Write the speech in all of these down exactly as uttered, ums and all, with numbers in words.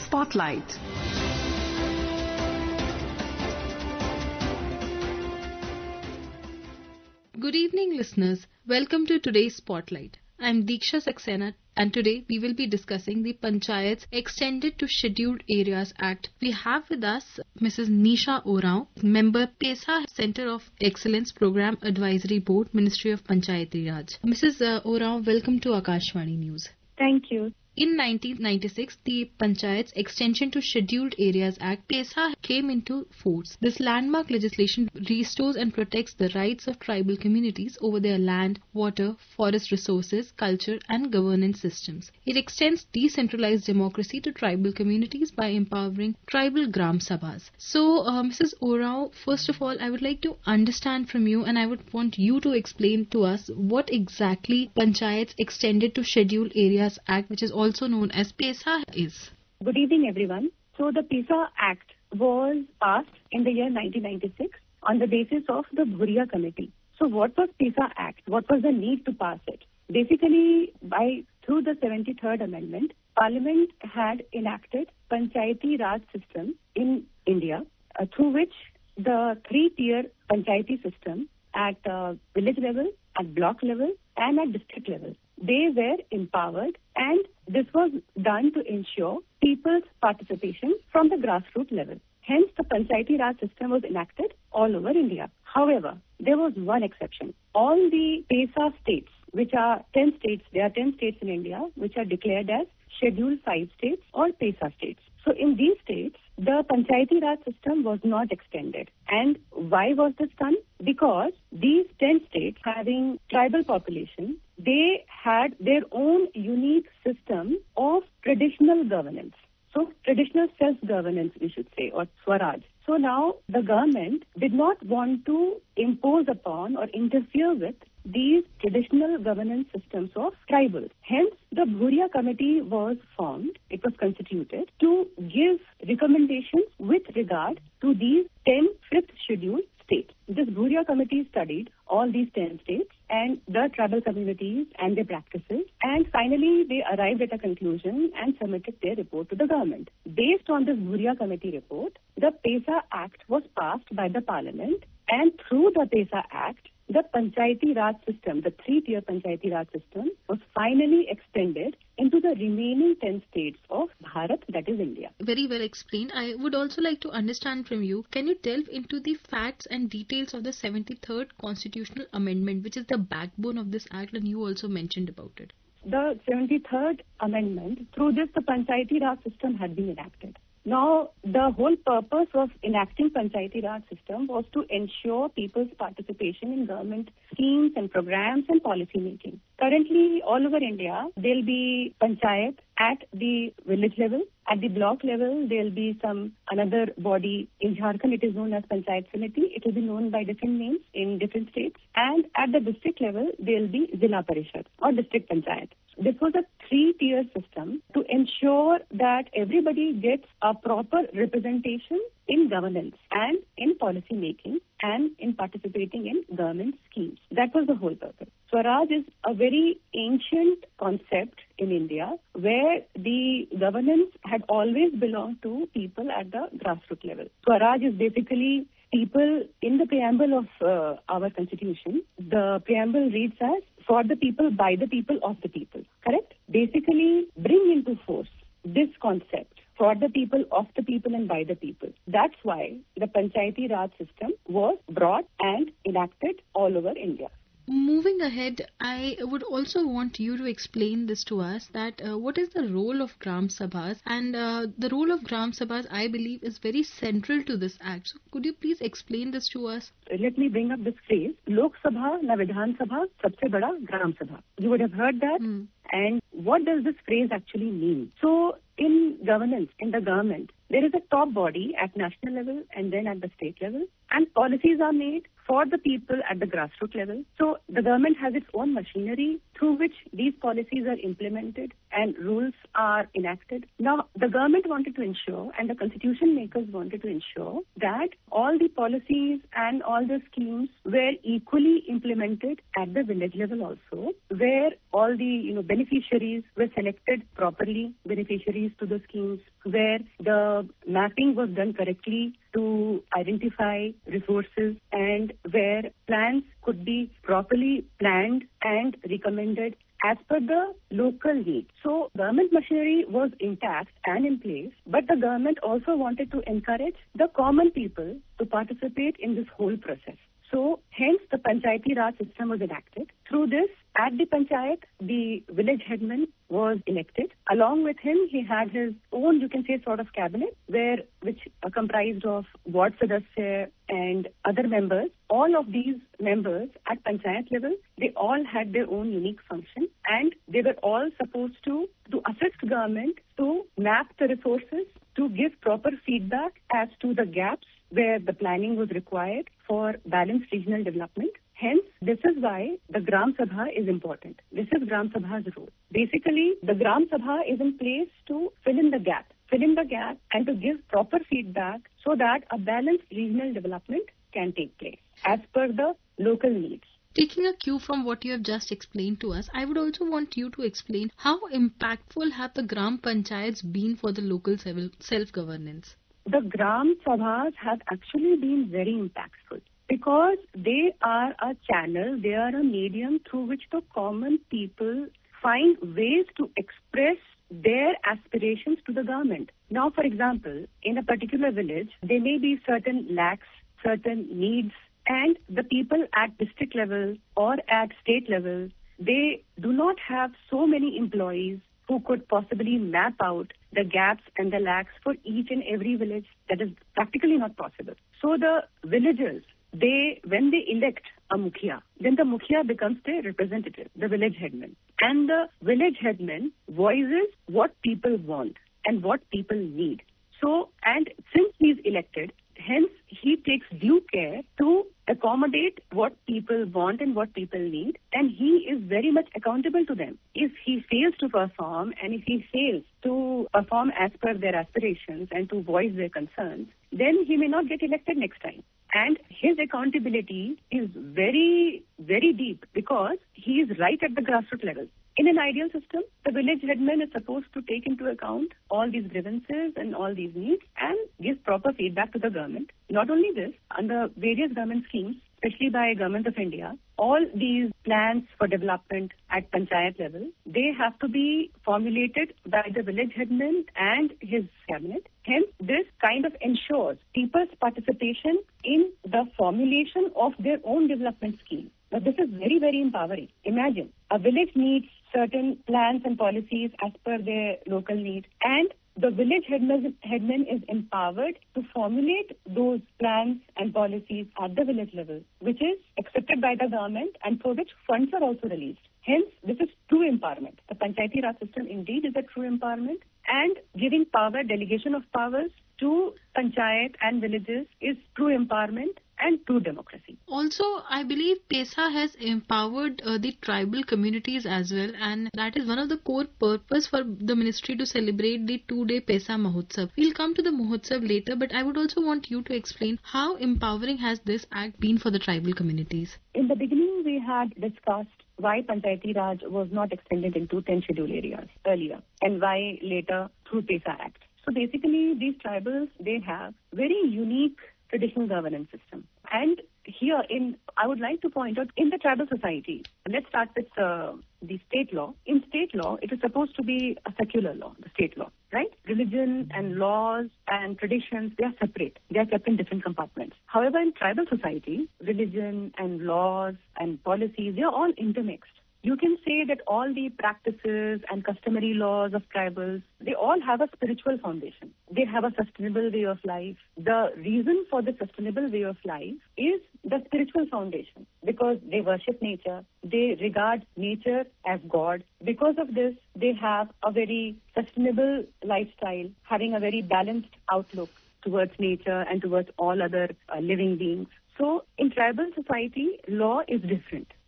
Spotlight. Good evening, listeners. Welcome to today's Spotlight. I'm Diksha Saxena, and today we will be discussing the Panchayats Extended to Scheduled Areas Act. We have with us Missus Nisha Oraon, member PESA Center of Excellence Program Advisory Board, Ministry of Panchayati Raj. Missus Uh, Oraon, welcome to Akashvani News. Thank you. In nineteen ninety-six, the Panchayats Extension to Scheduled Areas Act PESA came into force. This landmark legislation restores and protects the rights of tribal communities over their land, water, forest resources, culture and governance systems. It extends decentralized democracy to tribal communities by empowering tribal Gram Sabhas. So, uh, Missus Oraon, first of all, I would like to understand from you, and I would want you to explain to us what exactly Panchayats Extended to Scheduled Areas Act, which is also known as PESA, is. Good evening, everyone. So the PESA Act was passed in the year nineteen ninety-six on the basis of the Bhuria Committee. So what was PESA Act? What was the need to pass it? Basically, by through the seventy-third Amendment, Parliament had enacted Panchayati Raj system in India, uh, through which the three-tier Panchayati system at uh, village level, at block level and at district level, they were empowered, and this was done to ensure people's participation from the grassroots level. Hence, the Panchayati Raj system was enacted all over India. However, there was one exception. All the PESA states, which are ten states, there are ten states in India, which are declared as Scheduled five states or PESA states. So in these states, the Panchayati Raj system was not extended. And why was this done? Because these ten states, having tribal population, they had their own unique system of traditional governance. So traditional self-governance, we should say, or Swaraj. So now the government did not want to impose upon or interfere with these traditional governance systems of tribals. Hence, the Bhuria Committee was formed, it was constituted, to give recommendations with regard to these ten fifth scheduled states. This Bhuria Committee studied all these ten states and the tribal communities and their practices, and finally they arrived at a conclusion and submitted their report to the government. Based on this Bhuria Committee report, the PESA Act was passed by the Parliament, and through the PESA Act, the Panchayati Raj system, the three-tier Panchayati Raj system, was finally extended into the remaining ten states of Bharat, that is India. Very well explained. I would also like to understand from you, can you delve into the facts and details of the seventy-third Constitutional Amendment, which is the backbone of this act, and you also mentioned about it? The seventy-third Amendment, through this the Panchayati Raj system had been enacted. Now, the whole purpose of enacting Panchayati Raj system was to ensure people's participation in government schemes and programs and policy making. Currently, all over India, there'll be panchayat at the village level. At the block level, there'll be some another body. In Jharkhand, it is known as Panchayat Samiti. It will be known by different names in different states. And at the district level, there'll be Zilla Parishad or district panchayat. This was a three-tier system to ensure that everybody gets a proper representation in governance and in policy making and in participating in government schemes. That was the whole purpose. Swaraj is a very ancient concept in India where the governance had always belonged to people at the grassroots level. Swaraj is basically people. In the preamble of uh, our constitution, the preamble reads as, for the people, by the people, of the people. Correct? Basically, bring into force this concept, for the people, of the people and by the people. That's why the Panchayati Raj system was brought and enacted all over India. Moving ahead, I would also want you to explain this to us, that uh, what is the role of Gram Sabhas, and uh, the role of Gram Sabhas, I believe, is very central to this act. So could you please explain this to us? Let me bring up this phrase, Lok Sabha na Vidhan Sabha sabse bada Gram Sabha. You would have heard that. Hmm. And what does this phrase actually mean? So in governance, in the government, there is a top body at national level and then at the state level, and policies are made for the people at the grassroots level. So the government has its own machinery through which these policies are implemented and rules are enacted. Now, the government wanted to ensure and the constitution makers wanted to ensure that all the policies and all the schemes were equally implemented at the village level also, where all the you know beneficiaries were selected properly, beneficiaries to the schemes, where the mapping was done correctly to identify resources, and where plans could be properly planned and recommended as per the local need. So government machinery was intact and in place, but the government also wanted to encourage the common people to participate in this whole process. So hence the Panchayati Raj system was enacted. Through this, at the Panchayat, the village headman was elected. Along with him, he had his own, you can say, sort of cabinet, where which uh, comprised of ward sadasya and other members. All of these members at Panchayat level, they all had their own unique function, and they were all supposed to, to assist government to map the resources, to give proper feedback as to the gaps where the planning was required for balanced regional development. Hence, this is why the Gram Sabha is important. This is Gram Sabha's role. Basically, the Gram Sabha is in place to fill in the gap, fill in the gap and to give proper feedback so that a balanced regional development can take place as per the local needs. Taking a cue from what you have just explained to us, I would also want you to explain how impactful have the Gram Panchayats been for the local self-governance? The Gram Sabhas have actually been very impactful because they are a channel, they are a medium through which the common people find ways to express their aspirations to the government. Now, for example, in a particular village, there may be certain lacks, certain needs, and the people at district level or at state level, they do not have so many employees who could possibly map out the gaps and the lacks for each and every village. That is practically not possible. So the villagers, they, when they elect a mukhia, then the mukhia becomes their representative, the village headman. And the village headman voices what people want and what people need. So, and since he is elected, hence he takes due care to accommodate what people want and what people need, and he is very much accountable to them. If he fails to perform and if he fails to perform as per their aspirations and to voice their concerns, then he may not get elected next time. And his accountability is very, very deep because he is right at the grassroots level. In an ideal system, the village headman is supposed to take into account all these grievances and all these needs and give proper feedback to the government. Not only this, under various government schemes, especially by Government of India, all these plans for development at Panchayat level, they have to be formulated by the village headman and his cabinet. Hence, this kind of ensures people's participation in the formulation of their own development scheme. Now, this is very, very empowering. Imagine, a village needs certain plans and policies as per their local need, and the village headman, headman is empowered to formulate those plans and policies at the village level, which is accepted by the government and for which funds are also released. Hence, this is true empowerment. The Panchayati Raj system indeed is a true empowerment, and giving power, delegation of powers to panchayat and villages is true empowerment and true democracy. Also, I believe PESA has empowered uh, the tribal communities as well, and that is one of the core purpose for the ministry to celebrate the two-day PESA Mahotsav. We'll come to the Mahotsav later, but I would also want you to explain how empowering has this act been for the tribal communities. In the beginning, we had discussed why Panchayati Raj was not extended into ten scheduled areas earlier, and why later through PESA Act. So basically, these tribals, they have very unique traditional governance system. And here, in I would like to point out, in the tribal society, let's start with uh, the state law. In state law, it is supposed to be a secular law, the state law, right? Religion and laws and traditions, they are separate. They are kept in different compartments. However, in tribal society, religion and laws and policies, they are all intermixed. You can say that all the practices and customary laws of tribals, they all have a spiritual foundation. They have a sustainable way of life. The reason for the sustainable way of life is the spiritual foundation, because they worship nature. They regard nature as God. Because of this, they have a very sustainable lifestyle, having a very balanced outlook towards nature and towards all other uh, living beings. So in tribal society, law is different.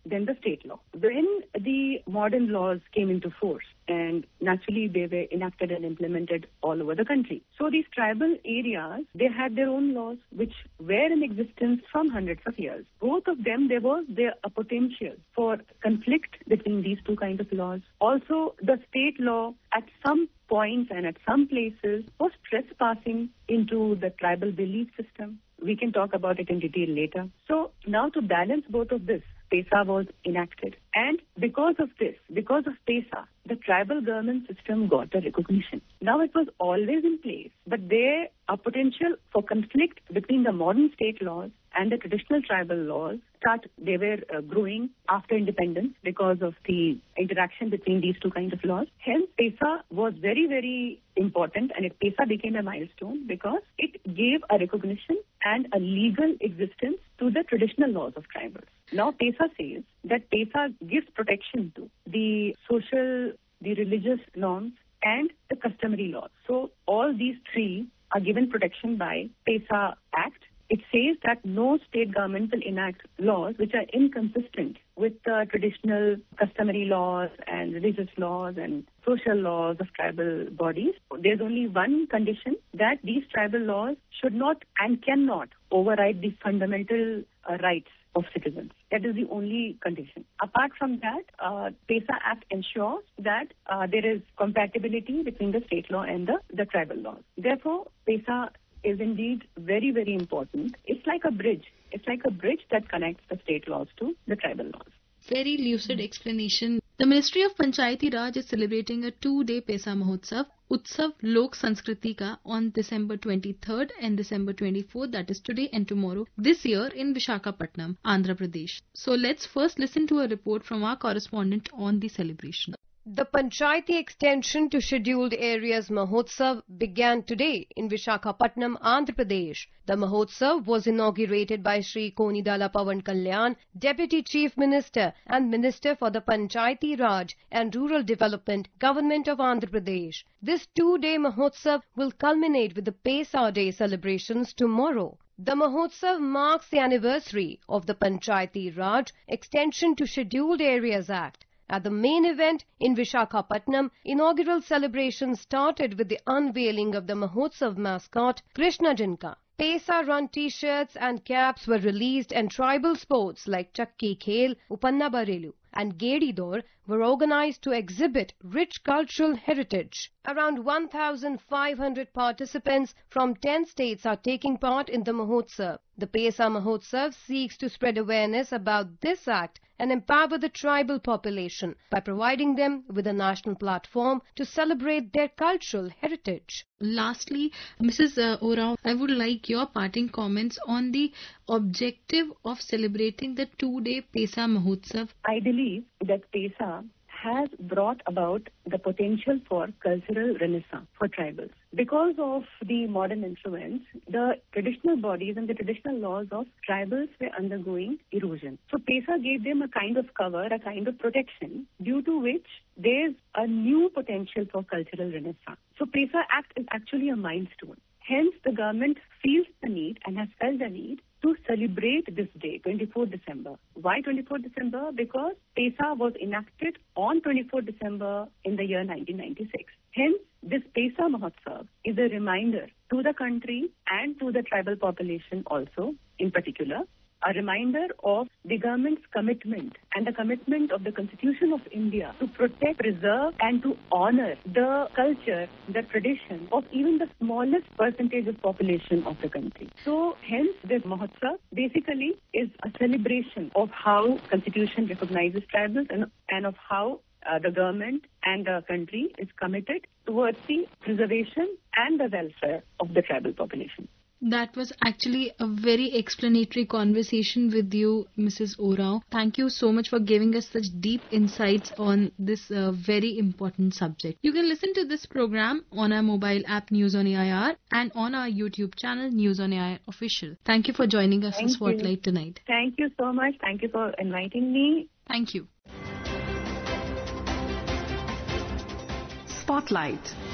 then the state law. When the modern laws came into force, and naturally they were enacted and implemented all over the country. So these tribal areas, they had their own laws which were in existence from hundreds of years. Both of them, there was there a potential for conflict between these two kinds of laws. Also, the state law at some points and at some places was trespassing into the tribal belief system. We can talk about it in detail later. So now to balance both of this, PESA was enacted. And because of this, because of PESA, the tribal government system got a recognition. Now it was always in place, but there a potential for conflict between the modern state laws and the traditional tribal laws start, they were uh, growing after independence because of the interaction between these two kinds of laws. Hence, PESA was very, very important, and it, PESA became a milestone because it gave a recognition and a legal existence to the traditional laws of tribals. Now, PESA says that PESA gives protection to the social, the religious norms, and the customary laws. So, all these three are given protection by PESA Act. It says that no state government will enact laws which are inconsistent with the traditional customary laws and religious laws and social laws of tribal bodies. There's only one condition, that these tribal laws should not and cannot override the fundamental uh, rights of citizens. That is the only condition. Apart from that, uh, PESA Act ensures that uh, there is compatibility between the state law and the, the tribal laws. Therefore, PESA is indeed very, very important. It's like a bridge. It's like a bridge that connects the state laws to the tribal laws. Very lucid explanation. The Ministry of Panchayati Raj is celebrating a two-day PESA Mahotsav, Utsav Lok Sanskriti Ka, on December twenty-third and December twenty-fourth, that is today and tomorrow, this year in Visakhapatnam, Andhra Pradesh. So let's first listen to a report from our correspondent on the celebration. The Panchayati Extension to Scheduled Areas Mahotsav began today in Visakhapatnam, Andhra Pradesh. The Mahotsav was inaugurated by Shri Konidala Pawan Kalyan, Deputy Chief Minister and Minister for the Panchayati Raj and Rural Development, Government of Andhra Pradesh. This two-day Mahotsav will culminate with the PESA Day celebrations tomorrow. The Mahotsav marks the anniversary of the Panchayati Raj Extension to Scheduled Areas Act. At the main event in Visakhapatnam, inaugural celebrations started with the unveiling of the Mahotsav mascot, Krishna Jinka. PESA run t-shirts and caps were released, and tribal sports like Chakki Khel, Upanna Barelu and Gedi Dor were organized to exhibit rich cultural heritage. Around one thousand five hundred participants from ten states are taking part in the Mahotsav. The PESA Mahotsav seeks to spread awareness about this act and empower the tribal population by providing them with a national platform to celebrate their cultural heritage. Lastly, Missus Uh, Orao, I would like your parting comments on the objective of celebrating the two-day PESA Mahotsav. I believe that PESA has brought about the potential for cultural renaissance for tribals. Because of the modern influence, the traditional bodies and the traditional laws of tribals were undergoing erosion. So PESA gave them a kind of cover, a kind of protection, due to which there's a new potential for cultural renaissance. So PESA Act is actually a milestone. Hence, the government feels the need and has felt the need to celebrate this day, twenty-fourth December. Why twenty-fourth December? Because PESA was enacted on twenty-fourth December in the year nineteen ninety-six. Hence, this PESA Mahotsav is a reminder to the country and to the tribal population also, in particular, a reminder of the government's commitment and the commitment of the Constitution of India to protect, preserve and to honor the culture, the tradition of even the smallest percentage of population of the country. So hence this Mahotsav basically is a celebration of how Constitution recognizes tribals and, and of how uh, the government and the country is committed towards the preservation and the welfare of the tribal population. That was actually a very explanatory conversation with you, Missus Orao. Thank you so much for giving us such deep insights on this uh, very important subject. You can listen to this program on our mobile app News on A I R and on our YouTube channel News on A I R Official. Thank you for joining us in Spotlight tonight. Thank you so much. Thank you for inviting me. Thank you. Spotlight.